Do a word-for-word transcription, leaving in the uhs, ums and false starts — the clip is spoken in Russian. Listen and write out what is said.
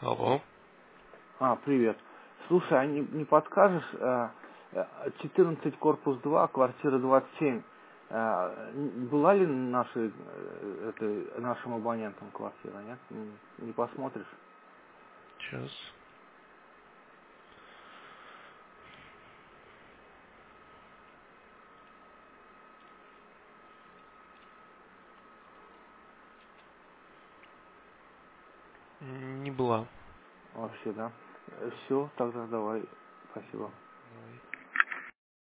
Алло. А, привет. Слушай, а не, не подскажешь, э, э, четырнадцать корпус два, квартира двадцать семь, э, н- была ли нашей, э, этой, нашим абонентом квартира, нет? М, Не посмотришь? Сейчас. М, Не была. Вообще, да? Все, тогда давай. Спасибо.